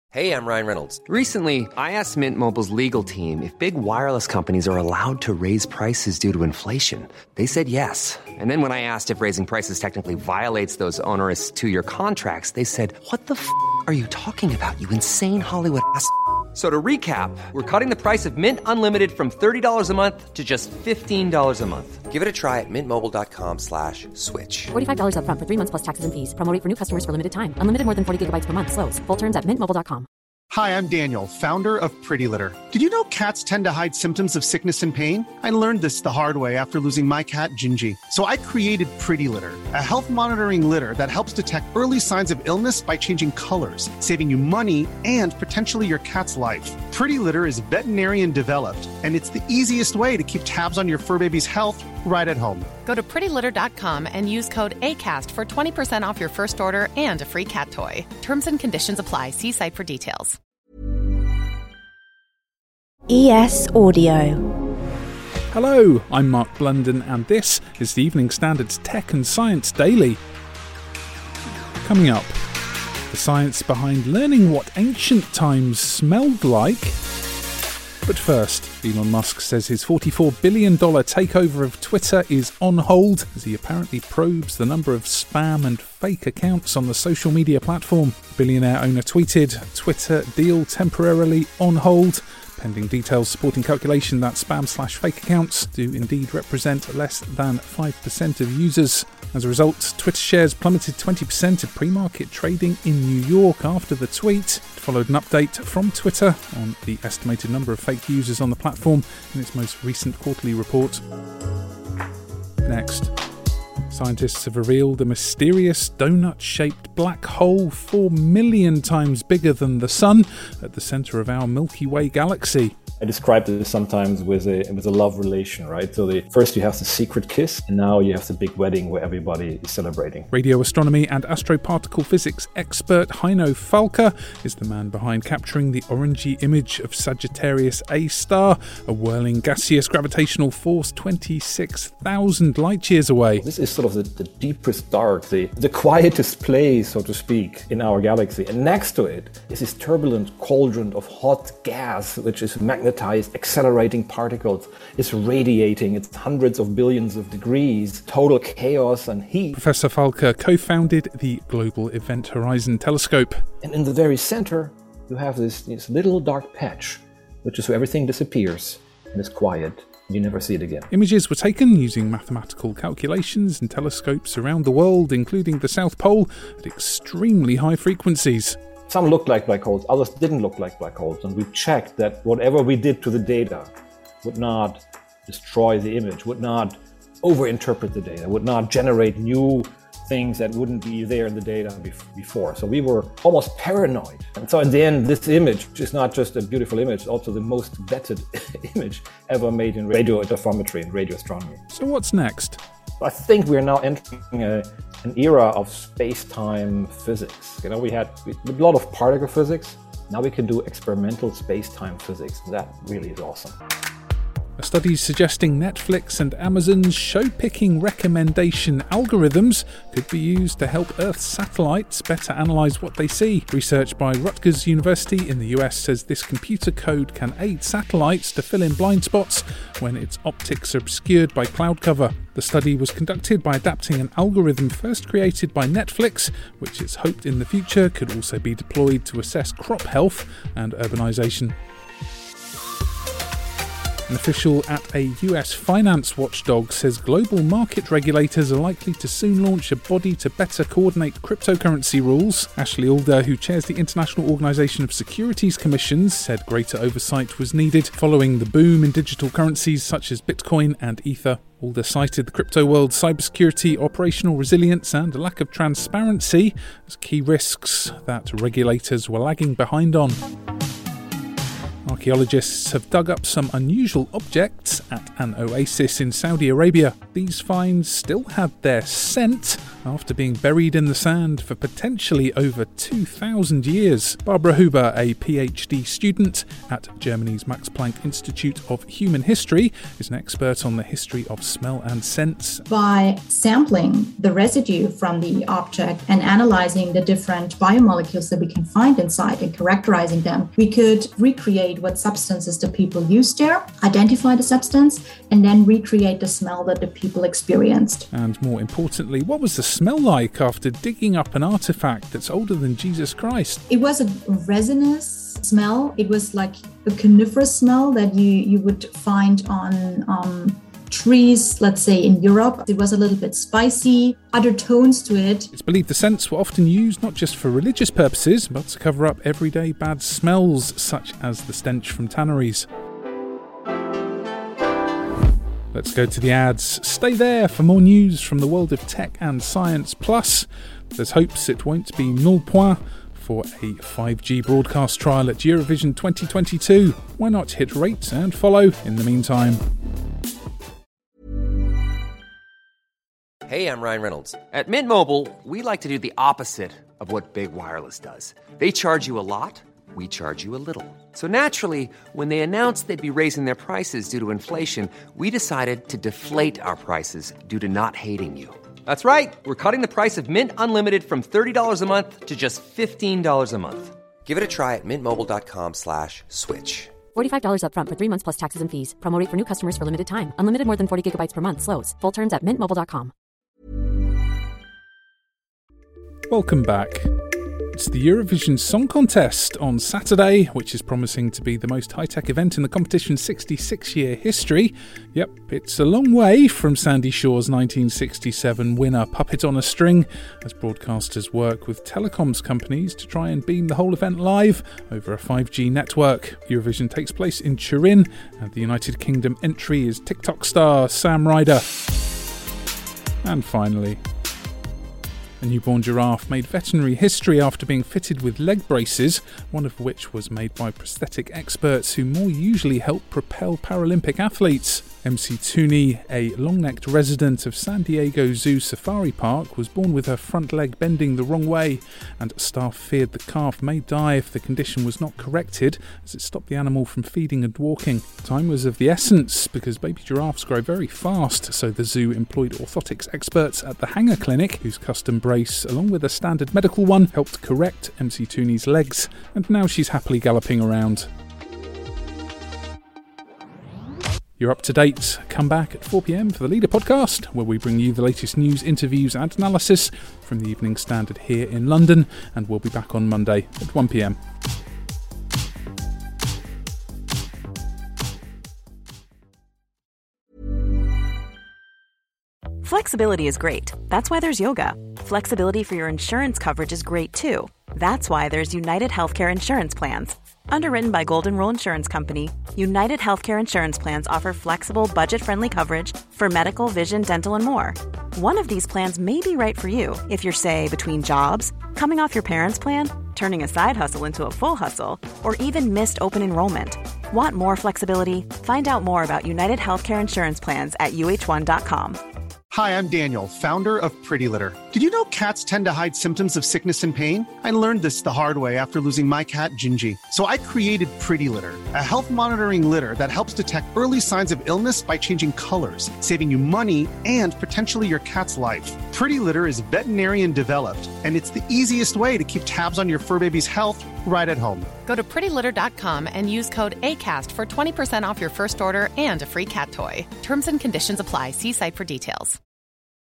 Hey, I'm Ryan Reynolds. Recently, I asked Mint Mobile's legal team if big wireless companies are allowed to raise prices due to inflation. They said yes. And then when I asked if raising prices technically violates those onerous two-year contracts, they said, "What the f*** are you talking about, you insane Hollywood ass?" So to recap, we're cutting the price of Mint Unlimited from $30 a month to just $15 a month. Give it a try at mintmobile.com/switch. $45 up front for 3 months plus taxes and fees. Promo rate for new customers for limited time. Unlimited more than 40 gigabytes per month. Slows full terms at mintmobile.com. Hi, I'm Daniel, founder of Pretty Litter. Did you know cats tend to hide symptoms of sickness and pain? I learned this the hard way after losing my cat, Gingy. So I created Pretty Litter, a health monitoring litter that helps detect early signs of illness by changing colors, saving you money and potentially your cat's life. Pretty Litter is veterinarian developed, and it's the easiest way to keep tabs on your fur baby's health right at home. Go to prettylitter.com and use code ACAST for 20% off your first order and a free cat toy. Terms and conditions apply. See site for details. ES Audio. Hello, I'm Mark Blunden and this is the Evening Standard's Tech and Science Daily. Coming up, the science behind learning what ancient times smelled like. But first, Elon Musk says his $44 billion takeover of Twitter is on hold as he apparently probes the number of spam and fake accounts on the social media platform. The billionaire owner tweeted, "Twitter deal temporarily on hold," pending details supporting calculation that spam/fake accounts do indeed represent less than 5% of users. As a result, Twitter shares plummeted 20% at pre-market trading in New York after the tweet. It followed an update from Twitter on the estimated number of fake users on the platform in its most recent quarterly report. Next, scientists have revealed a mysterious donut-shaped black hole 4 million times bigger than the Sun at the centre of our Milky Way galaxy. I describe this sometimes with a love relation, right? So first you have the secret kiss, and now you have the big wedding where everybody is celebrating. Radio astronomy and astroparticle physics expert Heino Falke is the man behind capturing the orangey image of Sagittarius A star, a whirling gaseous gravitational force 26,000 light years away. This is sort of the deepest dark, the quietest place, so to speak, in our galaxy. And next to it is this turbulent cauldron of hot gas, which is magnetized, accelerating particles. It's radiating. It's hundreds of billions of degrees, total chaos and heat. Professor Falke co-founded the Global Event Horizon Telescope. And in the very center, you have this little dark patch, which is where everything disappears and is quiet. You never see it again. Images were taken using mathematical calculations in telescopes around the world, including the South Pole, at extremely high frequencies. Some looked like black holes, others didn't look like black holes, and we checked that whatever we did to the data would not destroy the image, would not overinterpret the data, would not generate new things that wouldn't be there in the data before. So we were almost paranoid. And so in the end, this image is not just a beautiful image, it's also the most vetted image ever made in radio interferometry and radio astronomy. So what's next? I think we're now entering an era of space-time physics. We had a lot of particle physics. Now we can do experimental space-time physics. That really is awesome. A study suggesting Netflix and Amazon's show-picking recommendation algorithms could be used to help Earth's satellites better analyse what they see. Research by Rutgers University in the US says this computer code can aid satellites to fill in blind spots when its optics are obscured by cloud cover. The study was conducted by adapting an algorithm first created by Netflix, which it's hoped in the future could also be deployed to assess crop health and urbanisation. An official at a US finance watchdog says global market regulators are likely to soon launch a body to better coordinate cryptocurrency rules. Ashley Alder, who chairs the International Organisation of Securities Commissions, said greater oversight was needed following the boom in digital currencies such as Bitcoin and Ether. Alder cited the crypto world's cybersecurity, operational resilience and a lack of transparency as key risks that regulators were lagging behind on. Archaeologists have dug up some unusual objects at an oasis in Saudi Arabia. These finds still had their scent, after being buried in the sand for potentially over 2,000 years. Barbara Huber, a PhD student at Germany's Max Planck Institute of Human History, is an expert on the history of smell and sense. By sampling the residue from the object and analyzing the different biomolecules that we can find inside and characterizing them, we could recreate what substances the people used there, identify the substance, and then recreate the smell that the people experienced. And more importantly, what was the smell like after digging up an artifact that's older than Jesus Christ? It was a resinous smell. It was like a coniferous smell that you would find on trees, let's say in Europe. It was a little bit spicy, other tones to it. It's believed the scents were often used not just for religious purposes, but to cover up everyday bad smells, such as the stench from tanneries. Let's go to the ads. Stay there for more news from the world of tech and science. Plus, there's hopes it won't be null point for a 5G broadcast trial at Eurovision 2022. Why not hit rate and follow in the meantime? Hey, I'm Ryan Reynolds. At Mint Mobile, we like to do the opposite of what Big Wireless does. They charge you a lot, we charge you a little. So naturally, when they announced they'd be raising their prices due to inflation, we decided to deflate our prices due to not hating you. That's right. We're cutting the price of Mint Unlimited from $30 a month to just $15 a month. Give it a try at mintmobile.com/switch. $45 up front for 3 months plus taxes and fees. Promo rate for new customers for limited time. Unlimited more than 40 gigabytes per month. Slows full terms at mintmobile.com. Welcome back. It's the Eurovision Song Contest on Saturday, which is promising to be the most high-tech event in the competition's 66-year history. Yep, it's a long way from Sandy Shaw's 1967 winner Puppet on a String, as broadcasters work with telecoms companies to try and beam the whole event live over a 5G network. Eurovision takes place in Turin, and the United Kingdom entry is TikTok star Sam Ryder. And finally, a newborn giraffe made veterinary history after being fitted with leg braces, one of which was made by prosthetic experts who more usually help propel Paralympic athletes. MC Tooney, a long-necked resident of San Diego Zoo Safari Park, was born with her front leg bending the wrong way, and staff feared the calf may die if the condition was not corrected, as it stopped the animal from feeding and walking. Time was of the essence, because baby giraffes grow very fast, so the zoo employed orthotics experts at the Hanger Clinic, whose custom brace, along with a standard medical one, helped correct MC Tooney's legs, and now she's happily galloping around. You're up to date. Come back at 4 p.m. for the Leader podcast, where we bring you the latest news, interviews and analysis from the Evening Standard here in London, and we'll be back on Monday at 1 p.m. Flexibility is great. That's why there's yoga. Flexibility for your insurance coverage is great too. That's why there's United Healthcare Insurance Plans. Underwritten by Golden Rule Insurance Company, United Healthcare Insurance Plans offer flexible, budget-friendly coverage for medical, vision, dental, and more. One of these plans may be right for you if you're, say, between jobs, coming off your parents' plan, turning a side hustle into a full hustle, or even missed open enrollment. Want more flexibility? Find out more about United Healthcare Insurance Plans at uh1.com. Hi, I'm Daniel, founder of Pretty Litter. Did you know cats tend to hide symptoms of sickness and pain? I learned this the hard way after losing my cat, Gingy. So I created Pretty Litter, a health monitoring litter that helps detect early signs of illness by changing colors, saving you money and potentially your cat's life. Pretty Litter is veterinarian developed, and it's the easiest way to keep tabs on your fur baby's health right at home. Go to prettylitter.com and use code ACAST for 20% off your first order and a free cat toy. Terms and conditions apply. See site for details.